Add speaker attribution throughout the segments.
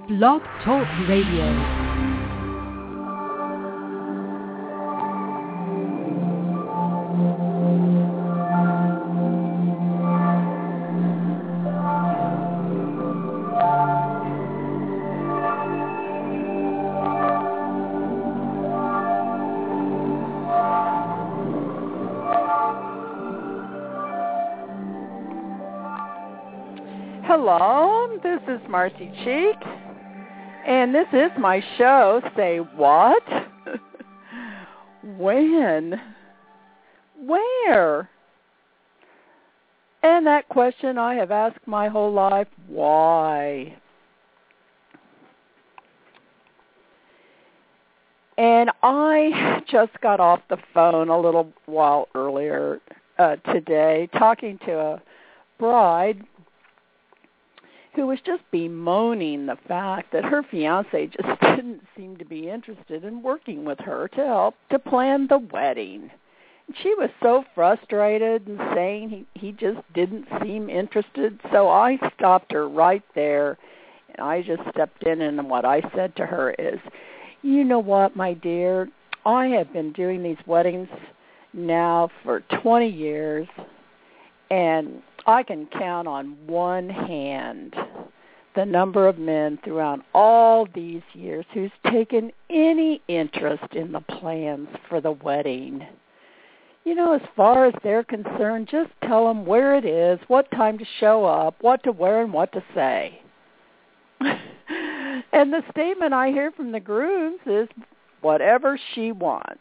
Speaker 1: Blog Talk Radio.
Speaker 2: Hello, this is Marcy Cheek, and this is my show, Say What? When? Where? And that question I have asked my whole life, why? And I just got off the phone a little while earlier today talking to a bride who was just bemoaning the fact that her fiancé just didn't seem to be interested in working with her to help to plan the wedding. And she was so frustrated and saying he just didn't seem interested. So I stopped her right there, and I just stepped in, and what I said to her is, you know what, my dear, I have been doing these weddings now for 20 years, and I can count on one hand the number of men throughout all these years who's taken any interest in the plans for the wedding. You know, as far as they're concerned, just tell them where it is, what time to show up, what to wear, and what to say. And the statement I hear from the grooms is, whatever she wants.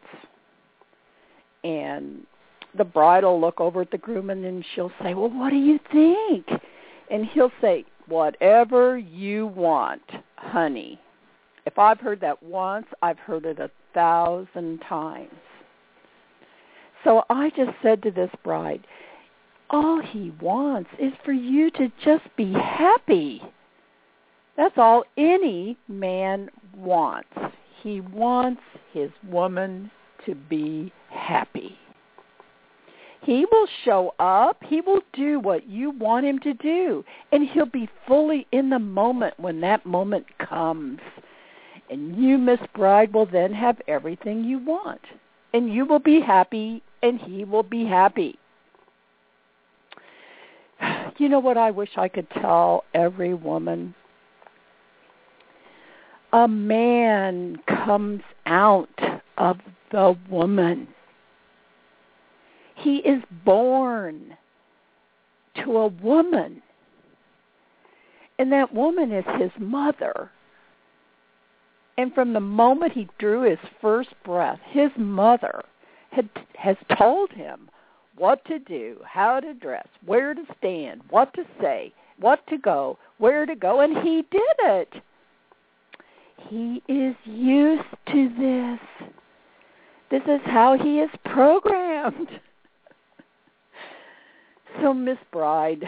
Speaker 2: And the bride will look over at the groom, and then she'll say, well, what do you think? And he'll say, whatever you want, honey. If I've heard that once, I've heard it 1,000 times. So I just said to this bride, all he wants is for you to just be happy. That's all any man wants. He wants his woman to be happy. He will show up. He will do what you want him to do. And he'll be fully in the moment when that moment comes. And you, Miss Bride, will then have everything you want. And you will be happy, and he will be happy. You know what I wish I could tell every woman? A man comes out of the woman. He is born to a woman, and that woman is his mother. And from the moment he drew his first breath, his mother has told him what to do, how to dress, where to stand, what to say, what to go, where to go, and he did it. He is used to this. This is how he is programmed. So, Miss Bride,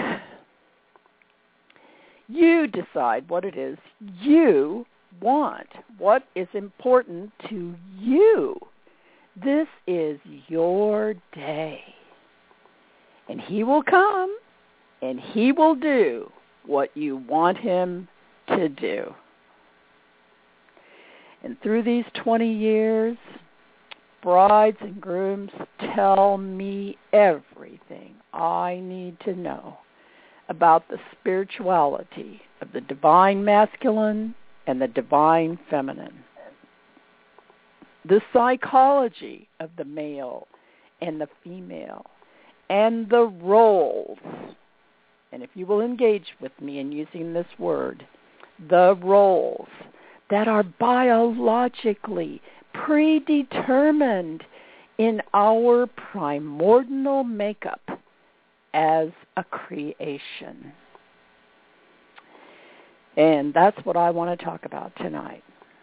Speaker 2: you decide what it is you want, what is important to you. This is your day. And he will come, and he will do what you want him to do. And through these 20 years, brides and grooms tell me everything I need to know about the spirituality of the divine masculine and the divine feminine, the psychology of the male and the female, and the roles. And if you will engage with me in using this word, the roles that are biologically predetermined in our primordial makeup as a creation. And that's what I want to talk about tonight.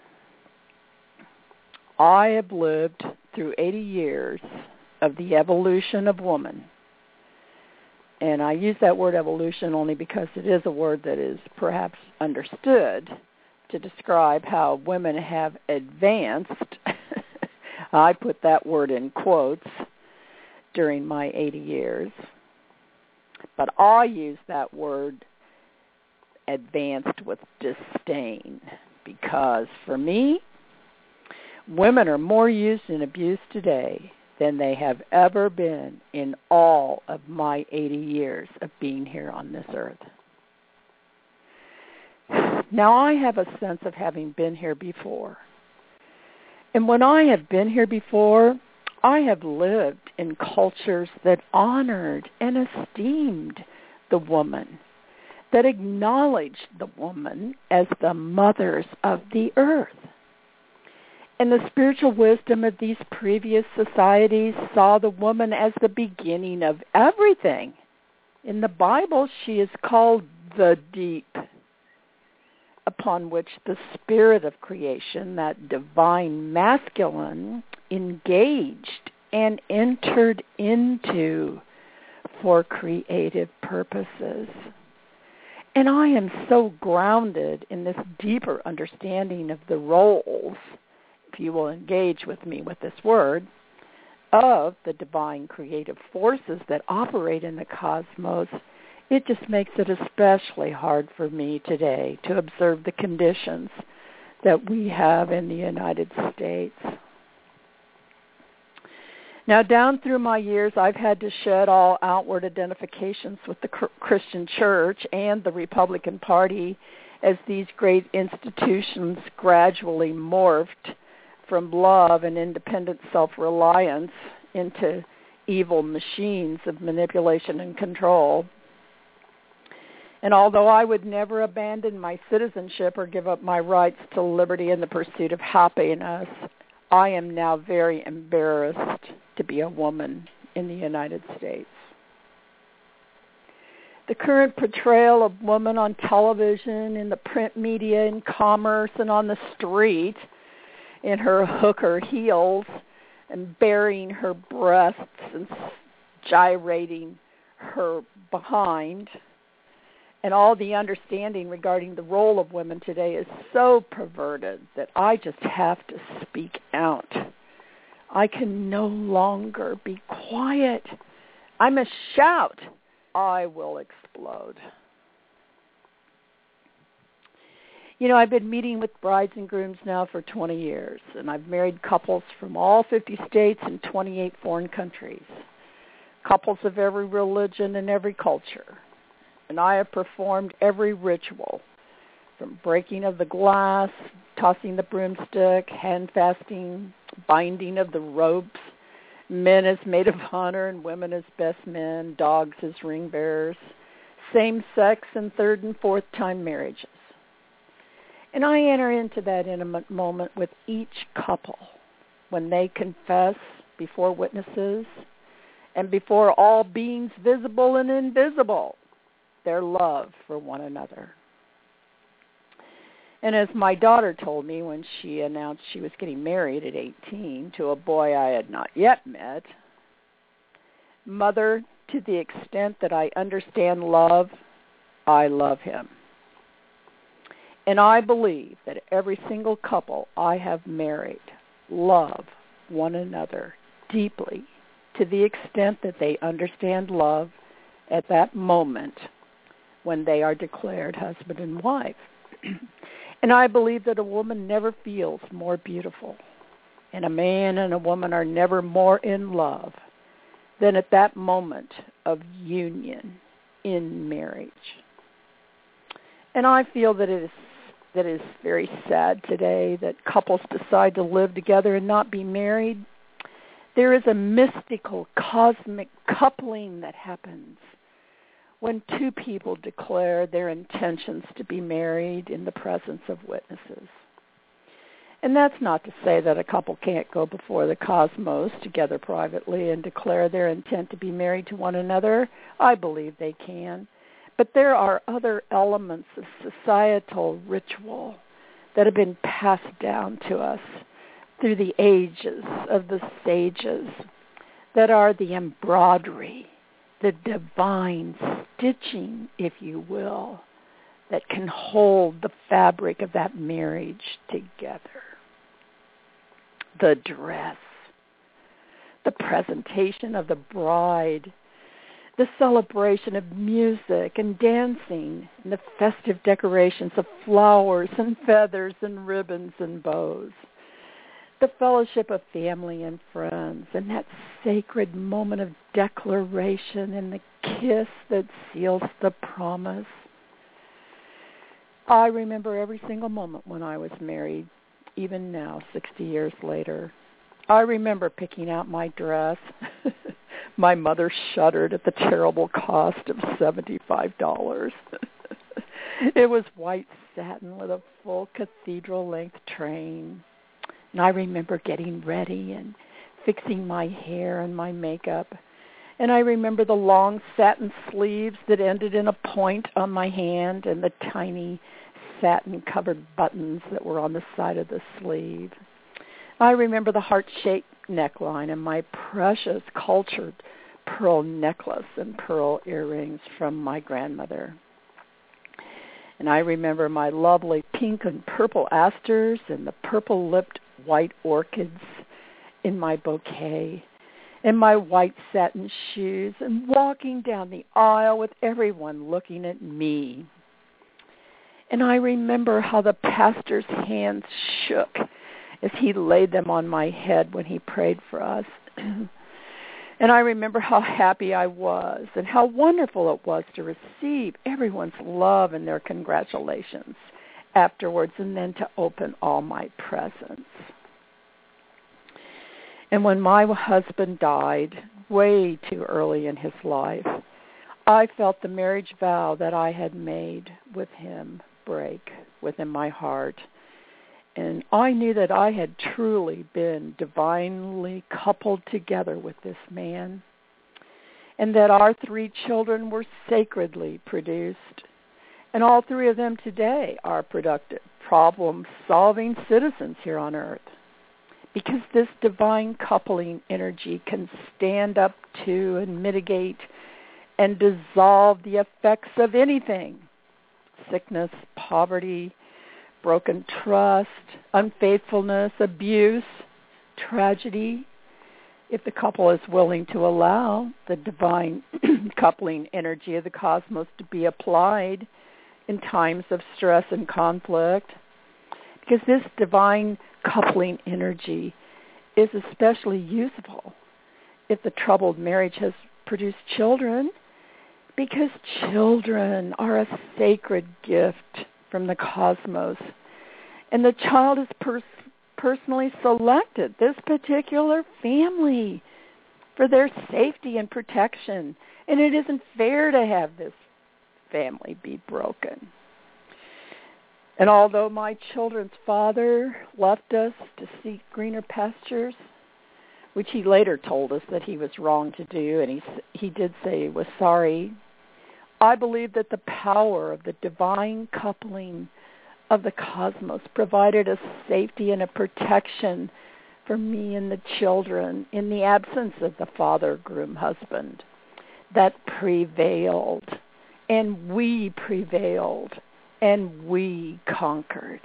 Speaker 2: I have lived through 80 years of the evolution of woman. And I use that word evolution only because it is a word that is perhaps understood to describe how women have advanced. I put that word in quotes during my 80 years. But I use that word advanced with disdain, because for me, women are more used and abused today than they have ever been in all of my 80 years of being here on this earth. Now, I have a sense of having been here before. And when I have been here before, I have lived in cultures that honored and esteemed the woman, that acknowledged the woman as the mothers of the earth. And the spiritual wisdom of these previous societies saw the woman as the beginning of everything. In the Bible, she is called the deep, upon which the spirit of creation, that divine masculine, engaged and entered into for creative purposes. And I am so grounded in this deeper understanding of the roles, if you will engage with me with this word, of the divine creative forces that operate in the cosmos. It just makes it especially hard for me today to observe the conditions that we have in the United States. Now, down through my years, I've had to shed all outward identifications with the Christian Church and the Republican Party as these great institutions gradually morphed from love and independent self-reliance into evil machines of manipulation and control. And although I would never abandon my citizenship or give up my rights to liberty in the pursuit of happiness, I am now very embarrassed to be a woman in the United States. The current portrayal of women on television, in the print media, in commerce, and on the street, in her hooker heels and baring her breasts and gyrating her behind, and all the understanding regarding the role of women today is so perverted that I just have to speak out. I can no longer be quiet. I must shout. I will explode. You know, I've been meeting with brides and grooms now for 20 years, and I've married couples from all 50 states and 28 foreign countries, couples of every religion and every culture. And I have performed every ritual, from breaking of the glass, tossing the broomstick, hand fasting, binding of the ropes, men as maid of honor and women as best men, dogs as ring bearers, same-sex and third and fourth time marriages. And I enter into that intimate moment with each couple when they confess before witnesses and before all beings visible and invisible their love for one another. And as my daughter told me when she announced she was getting married at 18 to a boy I had not yet met, Mother, to the extent that I understand love, I love him. And I believe that every single couple I have married love one another deeply to the extent that they understand love at that moment when they are declared husband and wife. And I believe that a woman never feels more beautiful, and a man and a woman are never more in love than at that moment of union in marriage. And I feel that it is very sad today that couples decide to live together and not be married. There is a mystical, cosmic coupling that happens when two people declare their intentions to be married in the presence of witnesses. And that's not to say that a couple can't go before the cosmos together privately and declare their intent to be married to one another. I believe they can. But there are other elements of societal ritual that have been passed down to us through the ages of the sages that are the embroidery, the divine stitching, if you will, that can hold the fabric of that marriage together. The dress, the presentation of the bride, the celebration of music and dancing, and the festive decorations of flowers and feathers and ribbons and bows, the fellowship of family and friends, and that sacred moment of declaration and the kiss that seals the promise. I remember every single moment when I was married, even now, 60 years later. I remember picking out my dress. My mother shuddered at the terrible cost of $75. It was white satin with a full cathedral-length train. And I remember getting ready and fixing my hair and my makeup. And I remember the long satin sleeves that ended in a point on my hand and the tiny satin-covered buttons that were on the side of the sleeve. I remember the heart-shaped neckline and my precious cultured pearl necklace and pearl earrings from my grandmother. And I remember my lovely pink and purple asters and the purple-lipped white orchids in my bouquet and my white satin shoes and walking down the aisle with everyone looking at me. And I remember how the pastor's hands shook as he laid them on my head when he prayed for us. And I remember how happy I was and how wonderful it was to receive everyone's love and their congratulations afterwards, and then to open all my presents. And when my husband died way too early in his life, I felt the marriage vow that I had made with him break within my heart. And I knew that I had truly been divinely coupled together with this man, and that our 3 children were sacredly produced. And all 3 of them today are productive, problem-solving citizens here on earth. Because this divine coupling energy can stand up to and mitigate and dissolve the effects of anything: sickness, poverty, broken trust, unfaithfulness, abuse, tragedy, if the couple is willing to allow the divine coupling energy of the cosmos to be applied in times of stress and conflict. Because this divine coupling energy is especially useful if the troubled marriage has produced children, because children are a sacred gift from the cosmos. And the child is personally selected, this particular family, for their safety and protection. And it isn't fair to have this family be broken. And although my children's father left us to seek greener pastures, which he later told us that he was wrong to do, and he did say he was sorry, I believe that the power of the divine coupling of the cosmos provided a safety and a protection for me and the children in the absence of the father, groom, husband, that prevailed, and we prevailed, and we conquered.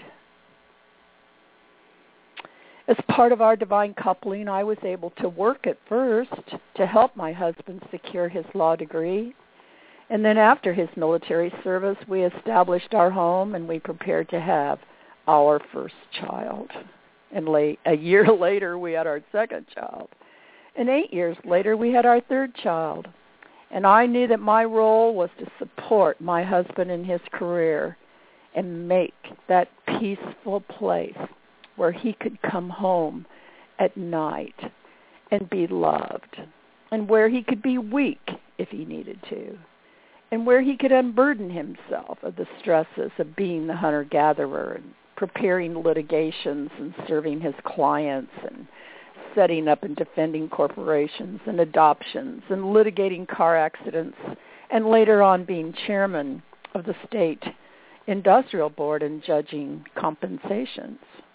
Speaker 2: As part of our divine coupling, I was able to work at first to help my husband secure his law degree. And then after his military service, we established our home and we prepared to have our first child. And a year later, we had our second child. And 8 years later, we had our third child. And I knew that my role was to support my husband in his career and make that peaceful place where he could come home at night and be loved, and where he could be weak if he needed to, and where he could unburden himself of the stresses of being the hunter-gatherer and preparing litigations and serving his clients and setting up and defending corporations and adoptions and litigating car accidents, and later on being chairman of the state industrial board and judging compensations.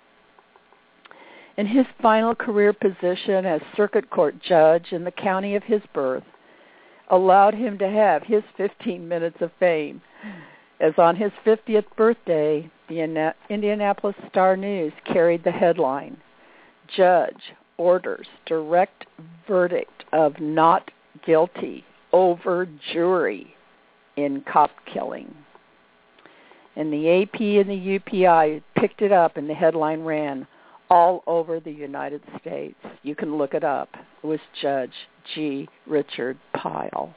Speaker 2: And his final career position as circuit court judge in the county of his birth allowed him to have his 15 minutes of fame, as on his 50th birthday, the Indianapolis Star-News carried the headline, "Judge orders direct verdict of not guilty over jury in cop killing. And the AP and the UPI picked it up, and the headline ran all over the United States. You can look it up. It was Judge G. Richard Pyle.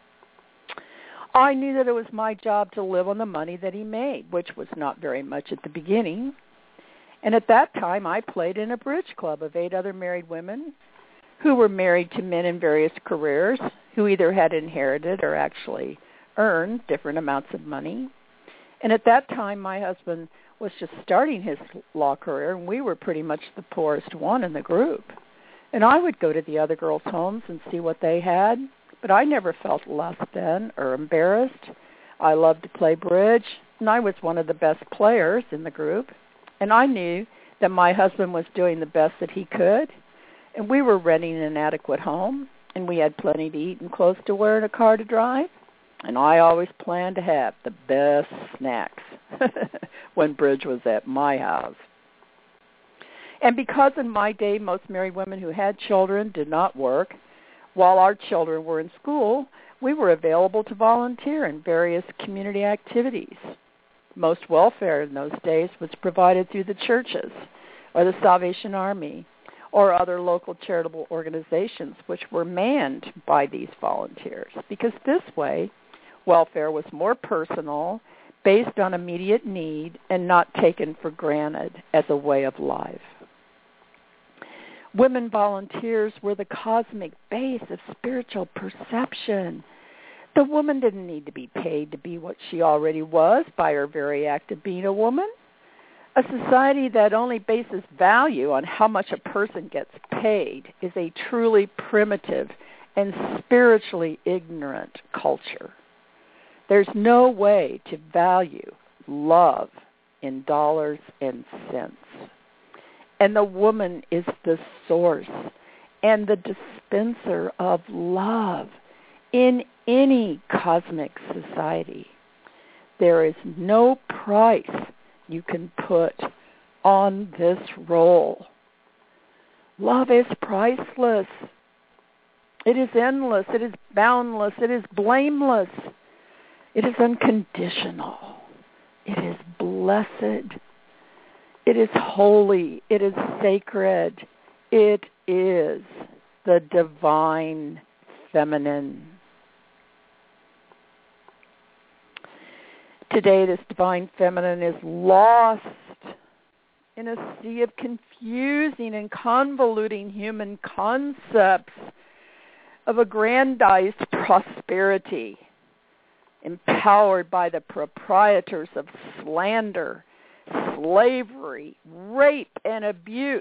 Speaker 2: I knew that it was my job to live on the money that he made, which was not very much at the beginning. And at that time, I played in a bridge club of 8 other married women who were married to men in various careers, who either had inherited or actually earned different amounts of money. And at that time, my husband was just starting his law career, and we were pretty much the poorest one in the group. And I would go to the other girls' homes and see what they had, but I never felt less than or embarrassed. I loved to play bridge, and I was one of the best players in the group. And I knew that my husband was doing the best that he could, and we were renting an adequate home, and we had plenty to eat and clothes to wear and a car to drive. And I always planned to have the best snacks when bridge was at my house. And because in my day most married women who had children did not work, while our children were in school, we were available to volunteer in various community activities. Most welfare in those days was provided through the churches or the Salvation Army or other local charitable organizations, which were manned by these volunteers, because this way welfare was more personal, based on immediate need, and not taken for granted as a way of life. Women volunteers were the cosmic base of spiritual perception. The woman didn't need to be paid to be what she already was by her very act of being a woman. A society that only bases value on how much a person gets paid is a truly primitive and spiritually ignorant culture. There's no way to value love in dollars and cents. And the woman is the source and the dispenser of love in any cosmic society. There is no price you can put on this role. Love is priceless. It is endless. It is boundless. It is blameless. It is unconditional. It is blessed. It is holy. It is sacred. It is the divine feminine. Today, this divine feminine is lost in a sea of confusing and convoluting human concepts of aggrandized prosperity, empowered by the proprietors of slander, slavery, rape, and abuse.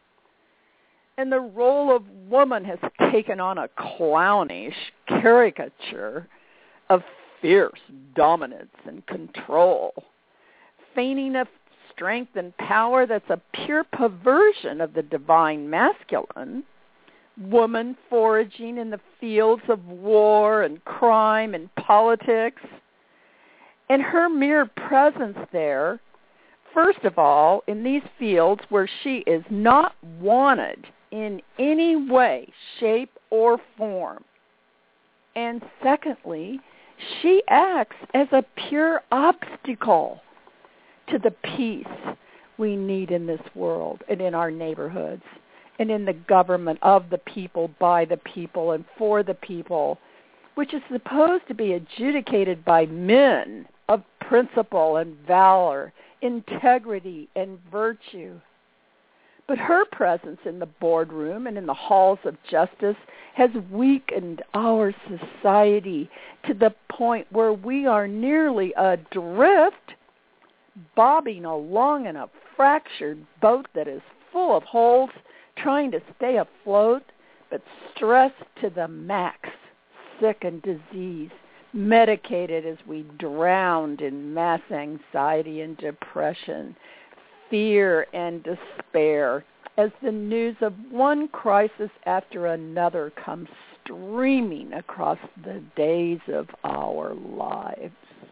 Speaker 2: And the role of woman has taken on a clownish caricature of fierce dominance and control, feigning a strength and power that's a pure perversion of the divine masculine. Woman foraging in the fields of war and crime and politics. And her mere presence there, first of all, in these fields where she is not wanted in any way, shape, or form. And secondly, she acts as a pure obstacle to the peace we need in this world and in our neighborhoods and in the government of the people, by the people, and for the people, which is supposed to be adjudicated by men of principle and valor, integrity and virtue. But her presence in the boardroom and in the halls of justice has weakened our society to the point where we are nearly adrift, bobbing along in a fractured boat that is full of holes, trying to stay afloat, but stressed to the max, sick and diseased, medicated as we drowned in mass anxiety and depression, fear and despair, as the news of one crisis after another comes streaming across the days of our lives.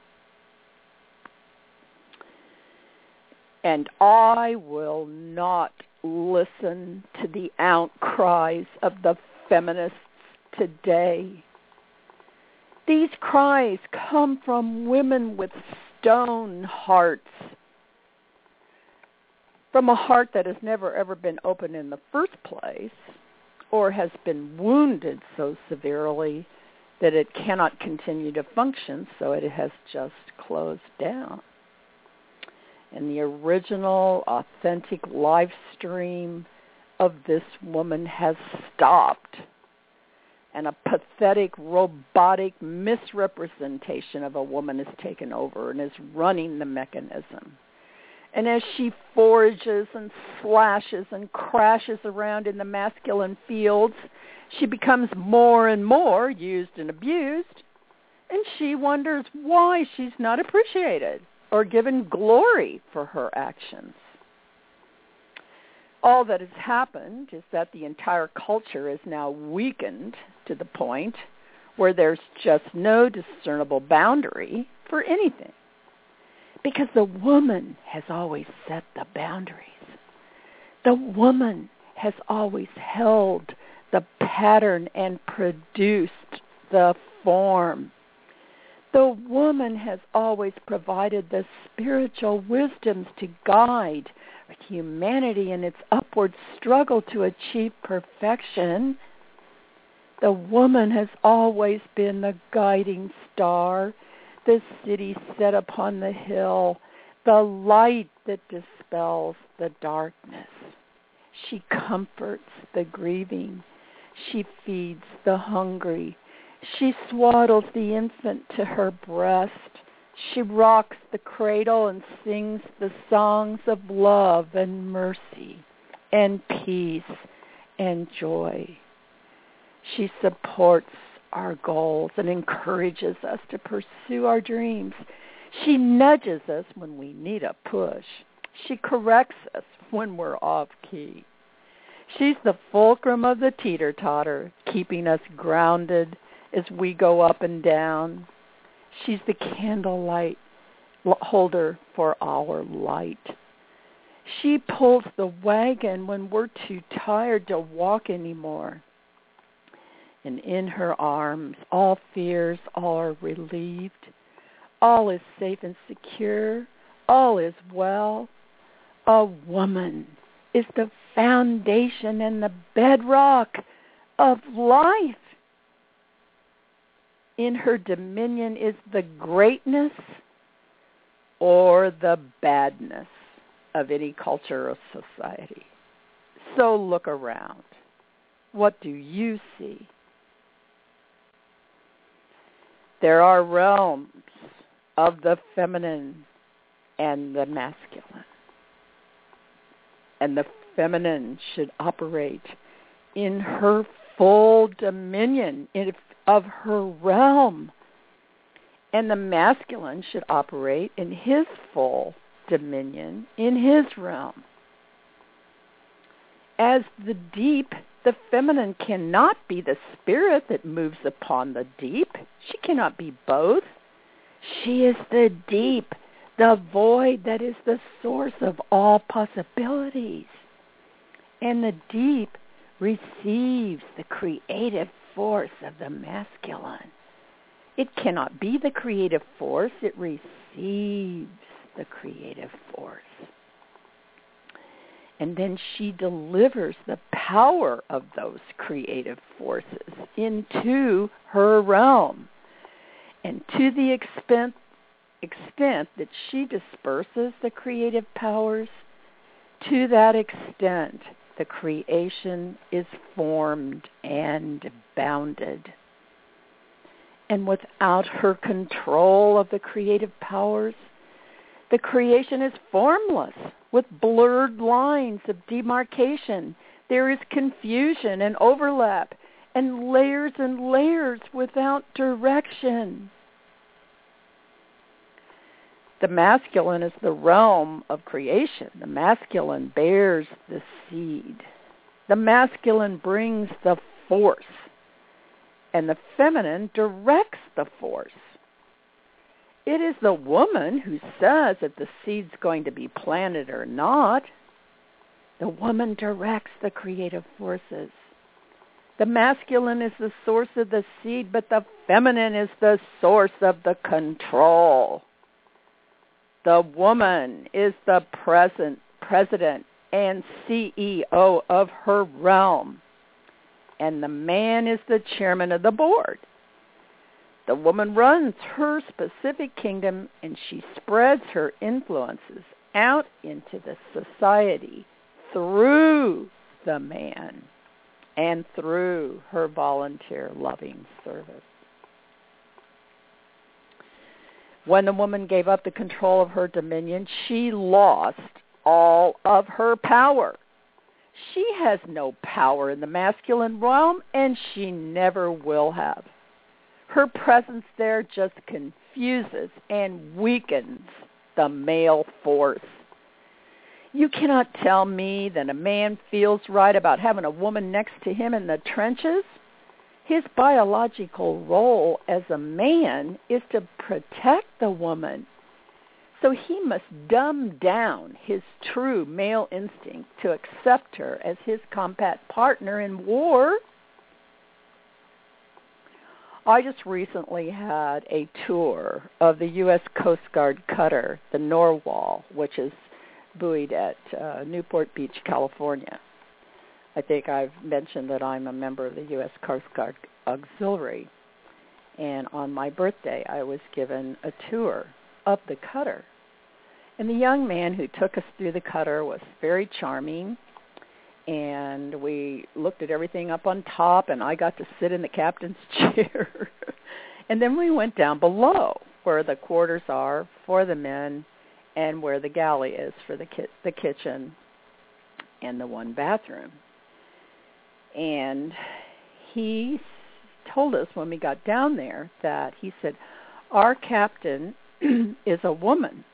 Speaker 2: And I will not listen to the outcries of the feminists today. These cries come from women with stone hearts, from a heart that has never ever been open in the first place, or has been wounded so severely that it cannot continue to function, so it has just closed down. And the original, authentic life stream of this woman has stopped, and a pathetic, robotic misrepresentation of a woman has taken over and is running the mechanism. And as she forages and slashes and crashes around in the masculine fields, she becomes more and more used and abused, and she wonders why she's not appreciated or given glory for her actions. All that has happened is that the entire culture is now weakened to the point where there's just no discernible boundary for anything. Because the woman has always set the boundaries. The woman has always held the pattern and produced the form. The woman has always provided the spiritual wisdoms to guide humanity in its upward struggle to achieve perfection. The woman has always been the guiding star, the city set upon the hill, the light that dispels the darkness. She comforts the grieving. She feeds the hungry. She swaddles the infant to her breast. She rocks the cradle and sings the songs of love and mercy and peace and joy. She supports our goals and encourages us to pursue our dreams. She nudges us when we need a push. She corrects us when we're off key. She's the fulcrum of the teeter-totter, keeping us grounded as we go up and down. She's the candlelight holder for our light. She pulls the wagon when we're too tired to walk anymore. And in her arms, all fears are relieved. All is safe and secure. All is well. A woman is the foundation and the bedrock of life. In her dominion is the greatness or the badness of any culture or society. So look around. What do you see? There are realms of the feminine and the masculine. And the feminine should operate in her full dominion of her realm. And the masculine should operate in his full dominion in his realm. As the deep, the feminine cannot be the spirit that moves upon the deep. She cannot be both. She is the deep, the void that is the source of all possibilities. And the deep receives the creative force of the masculine. It cannot be the creative force. It receives the creative force. And then she delivers the power of those creative forces into her realm. And to the extent that she disperses the creative powers, to that extent the creation is formed and bounded. And without her control of the creative powers, the creation is formless, with blurred lines of demarcation. There is confusion and overlap, and layers without direction. The masculine is the realm of creation. The masculine bears the seed. The masculine brings the force, and the feminine directs the force. It is the woman who says if the seed's going to be planted or not. The woman directs the creative forces. The masculine is the source of the seed, but the feminine is the source of the control. The woman is the president and CEO of her realm, and the man is the chairman of the board. The woman runs her specific kingdom, and she spreads her influences out into the society through the man and through her volunteer loving service. When the woman gave up the control of her dominion, she lost all of her power. She has no power in the masculine realm, and she never will have. Her presence there just confuses and weakens the male force. You cannot tell me that a man feels right about having a woman next to him in the trenches. His biological role as a man is to protect the woman. So he must dumb down his true male instinct to accept her as his combat partner in war. I just recently had a tour of the U.S. Coast Guard cutter, the Narwhal, which is buoyed at Newport Beach, California. I think I've mentioned that I'm a member of the U.S. Coast Guard Auxiliary. And on my birthday, I was given a tour of the cutter. And the young man who took us through the cutter was very charming. And we looked at everything up on top, and I got to sit in the captain's chair. And then we went down below where the quarters are for the men and where the galley is for the kitchen and the one bathroom. And he told us when we got down there that he said, our captain is a woman.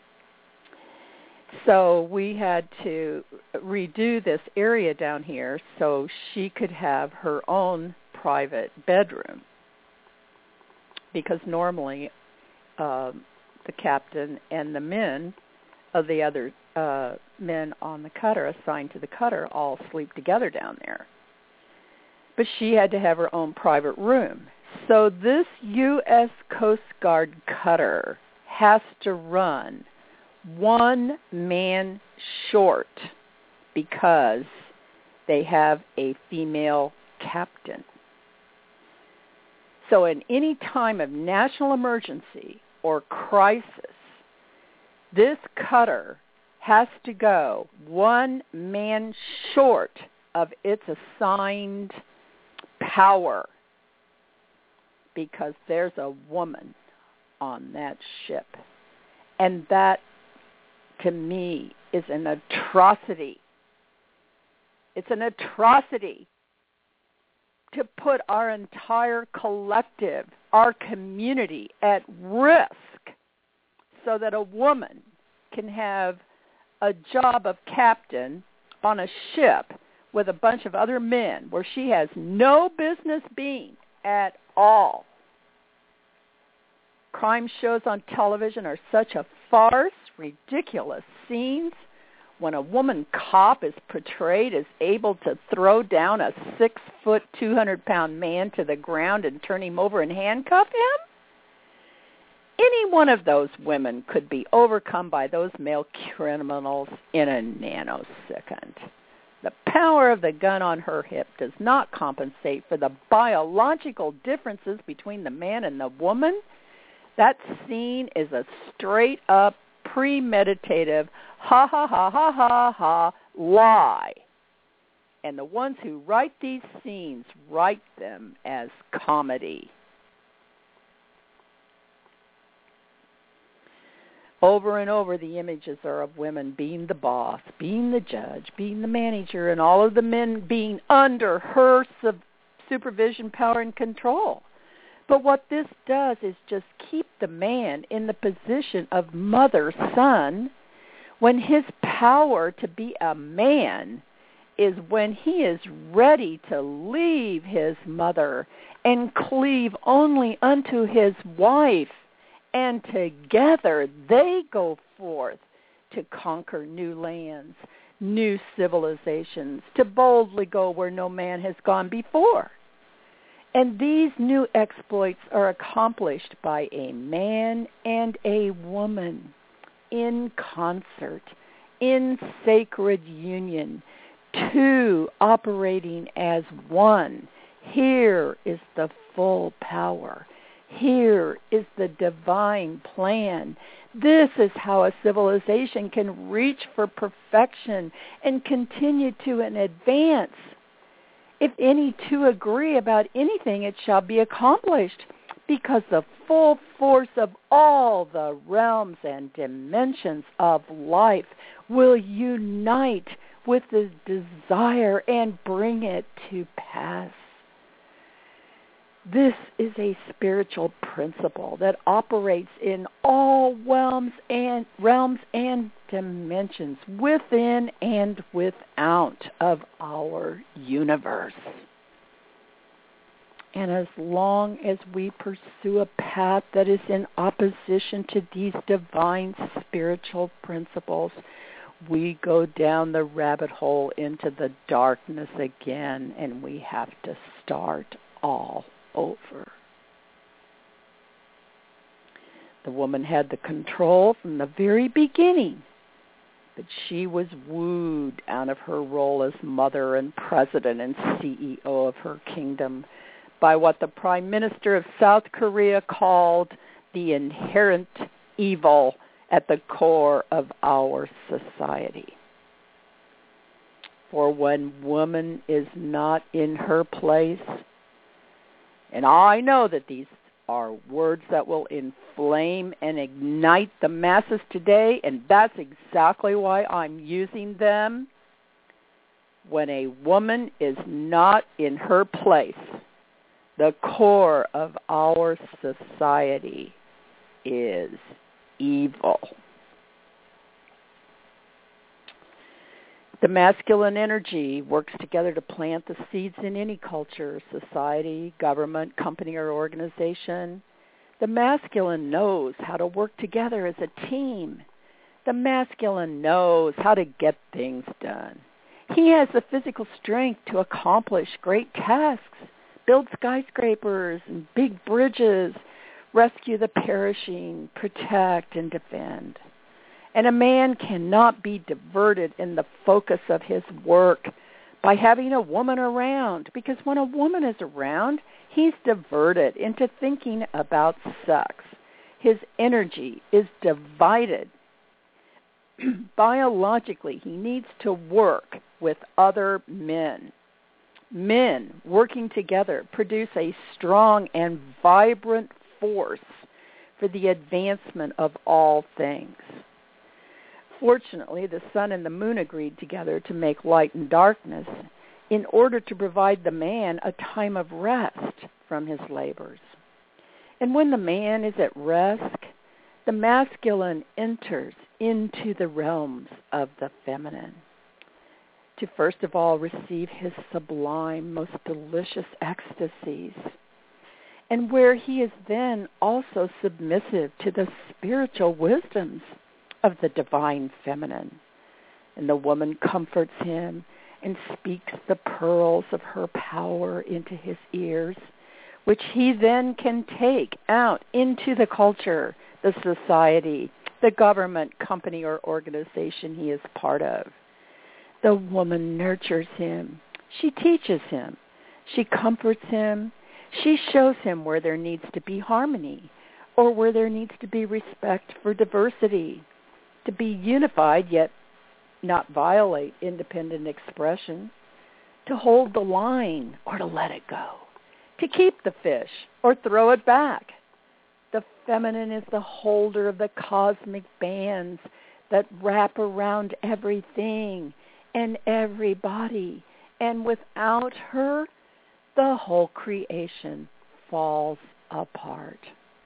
Speaker 2: So we had to redo this area down here so she could have her own private bedroom. Because normally the captain and the men of the other men on the cutter, assigned to the cutter, all sleep together down there. But she had to have her own private room. So this U.S. Coast Guard cutter has to run one man short because they have a female captain. So in any time of national emergency or crisis, this cutter has to go one man short of its assigned power because there's a woman on that ship. And that, to me, is an atrocity. It's an atrocity to put our entire collective, our community at risk so that a woman can have a job of captain on a ship with a bunch of other men where she has no business being at all. Crime shows on television are such a farce, ridiculous scenes. When a woman cop is portrayed as able to throw down a 6-foot, 200-pound man to the ground and turn him over and handcuff him, any one of those women could be overcome by those male criminals in a nanosecond. The power of the gun on her hip does not compensate for the biological differences between the man and the woman. That scene is a straight-up, premeditative, ha, ha, ha, ha, ha, ha, lie. And the ones who write these scenes write them as comedy. Over and over, the images are of women being the boss, being the judge, being the manager, and all of the men being under her supervision, power, and control. But what this does is just keep the man in the position of mother-son when his power to be a man is when he is ready to leave his mother and cleave only unto his wife. And together they go forth to conquer new lands, new civilizations, to boldly go where no man has gone before. And these new exploits are accomplished by a man and a woman in concert, in sacred union, two operating as one. Here is the full power. Here is the divine plan. This is how a civilization can reach for perfection and continue to advance. If any two agree about anything, it shall be accomplished, because the full force of all the realms and dimensions of life will unite with the desire and bring it to pass. This is a spiritual principle that operates in all realms and dimensions, within and without of our universe. And as long as we pursue a path that is in opposition to these divine spiritual principles, we go down the rabbit hole into the darkness again, and we have to start all over. The woman had the control from the very beginning, but she was wooed out of her role as mother and president and CEO of her kingdom by what the Prime Minister of South Korea called the inherent evil at the core of our society. For when woman is not in her place, and I know that these are words that will inflame and ignite the masses today, and that's exactly why I'm using them. When a woman is not in her place, the core of our society is evil. The masculine energy works together to plant the seeds in any culture, society, government, company, or organization. The masculine knows how to work together as a team. The masculine knows how to get things done. He has the physical strength to accomplish great tasks, build skyscrapers and big bridges, rescue the perishing, protect and defend. And a man cannot be diverted in the focus of his work by having a woman around, because when a woman is around, he's diverted into thinking about sex. His energy is divided. Biologically, he needs to work with other men. Men working together produce a strong and vibrant force for the advancement of all things. Fortunately, the sun and the moon agreed together to make light and darkness in order to provide the man a time of rest from his labors. And when the man is at rest, the masculine enters into the realms of the feminine to first of all receive his sublime, most delicious ecstasies, and where he is then also submissive to the spiritual wisdoms of the divine feminine. And the woman comforts him and speaks the pearls of her power into his ears, which he then can take out into the culture, the society, the government, company, or organization he is part of. The woman nurtures him. She teaches him. She comforts him. She shows him where there needs to be harmony or where there needs to be respect for diversity, to be unified yet not violate independent expression, to hold the line or to let it go, to keep the fish or throw it back. The feminine is the holder of the cosmic bands that wrap around everything and everybody, and without her, the whole creation falls apart.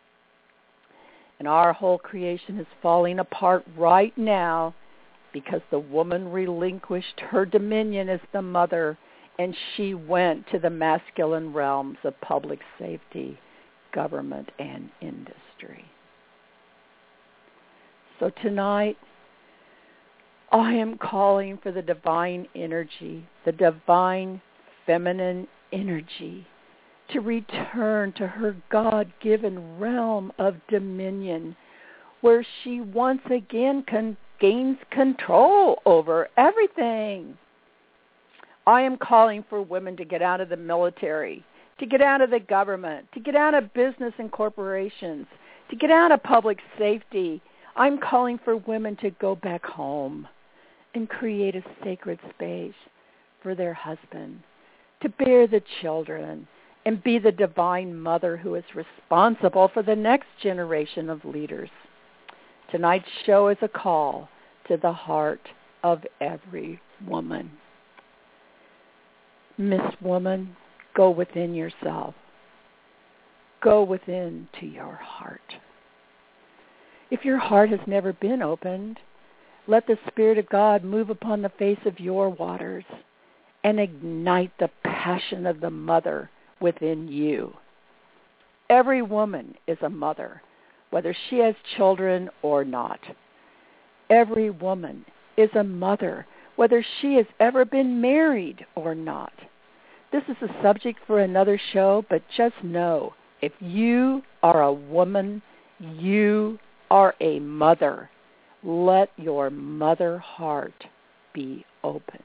Speaker 2: And our whole creation is falling apart right now because the woman relinquished her dominion as the mother, and she went to the masculine realms of public safety, government, and industry. So tonight, I am calling for the divine energy, the divine feminine energy, to return to her God-given realm of dominion, where she once again gains control over everything. I am calling for women to get out of the military, to get out of the government, to get out of business and corporations, to get out of public safety. I'm calling for women to go back home and create a sacred space for their husband, to bear the children, and be the divine mother who is responsible for the next generation of leaders. Tonight's show is a call to the heart of every woman. Miss Woman, go within yourself. Go within to your heart. If your heart has never been opened, let the Spirit of God move upon the face of your waters and ignite the passion of the mother within you. Every woman is a mother, whether she has children or not. Every woman is a mother, whether she has ever been married or not. This is a subject for another show, but just know, if you are a woman, you are a mother. Let your mother heart be opened.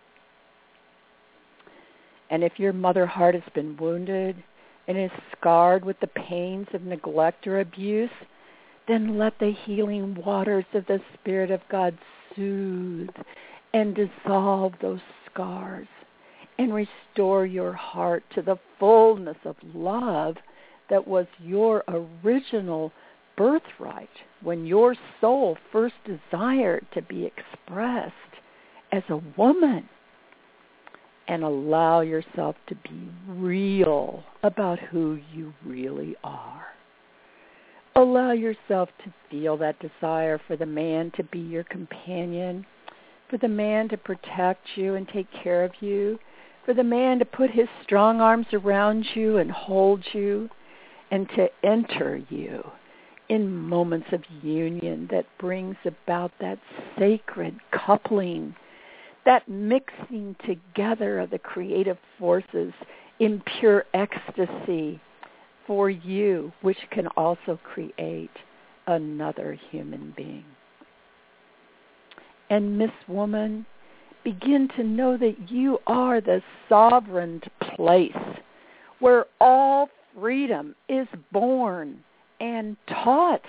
Speaker 2: And if your mother heart has been wounded and is scarred with the pains of neglect or abuse, then let the healing waters of the Spirit of God soothe and dissolve those scars and restore your heart to the fullness of love that was your original birthright when your soul first desired to be expressed as a woman. And allow yourself to be real about who you really are. Allow yourself to feel that desire for the man to be your companion, for the man to protect you and take care of you, for the man to put his strong arms around you and hold you, and to enter you in moments of union that brings about that sacred coupling, that mixing together of the creative forces in pure ecstasy for you, which can also create another human being. And Miss Woman, begin to know that you are the sovereign place where all freedom is born and taught.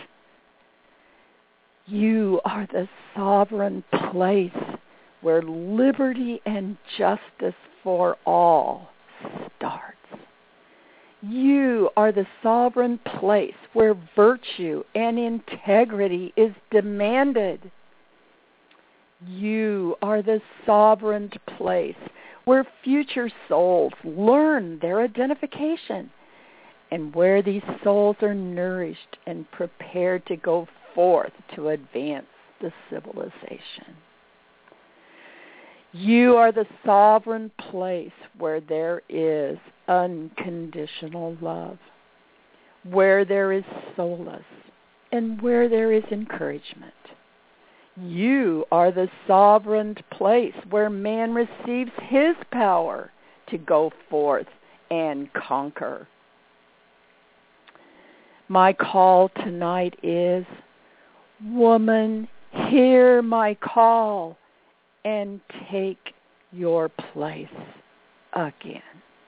Speaker 2: You are the sovereign place where liberty and justice for all starts. You are the sovereign place where virtue and integrity is demanded. You are the sovereign place where future souls learn their identification and where these souls are nourished and prepared to go forth to advance the civilization. You are the sovereign place where there is unconditional love, where there is solace, and where there is encouragement. You are the sovereign place where man receives his power to go forth and conquer. My call tonight is, woman, hear my call and take your place again.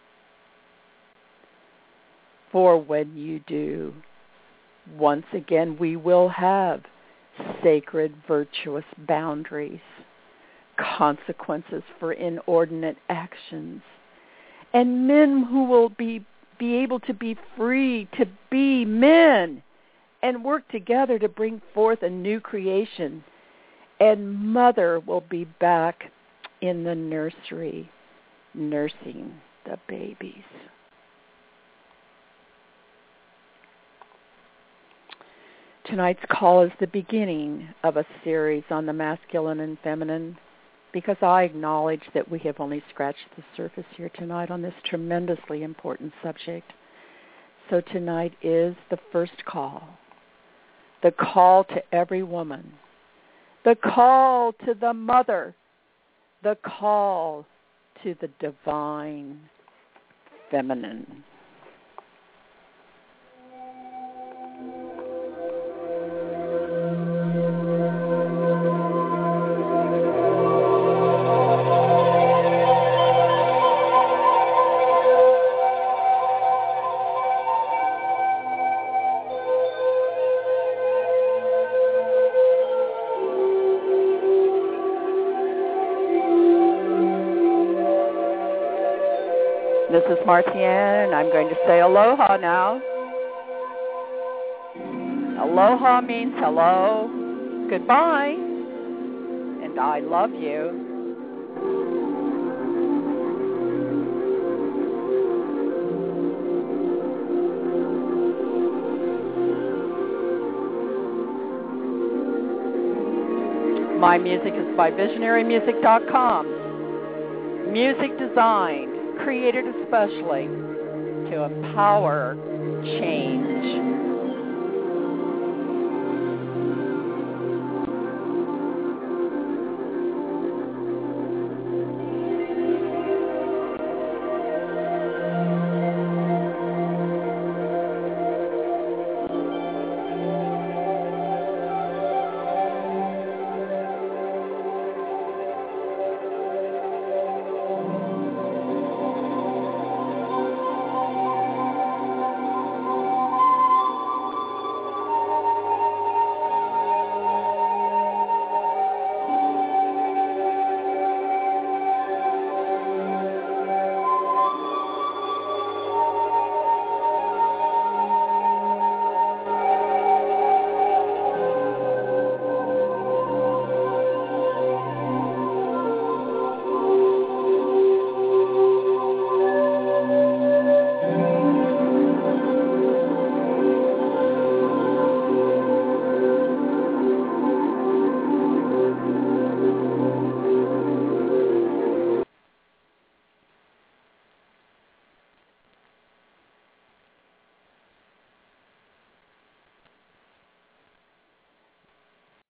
Speaker 2: For when you do, once again we will have sacred, virtuous boundaries, consequences for inordinate actions, and men who will be able to be free to be men and work together to bring forth a new creation. And mother will be back in the nursery nursing the babies. Tonight's call is the beginning of a series on the masculine and feminine, because I acknowledge that we have only scratched the surface here tonight on this tremendously important subject. So tonight is the first call, the call to every woman, the call to the mother, the call to the divine feminine. This is Martienne, and I'm going to say aloha now. Aloha means hello, goodbye, and I love you. My music is by visionarymusic.com. Music designed, created especially to empower change.